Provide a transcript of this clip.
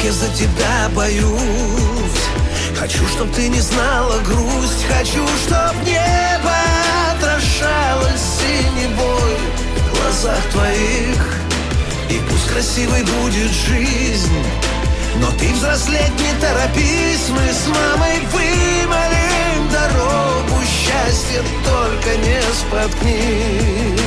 я за тебя боюсь. Хочу, чтоб ты не знала грусть. Хочу, чтоб небо отражалось синевой в глазах твоих. И пусть красивой будет жизнь, но ты взрослеть не торопись. Мы с мамой вымолим дорогу счастья, только не споткнись.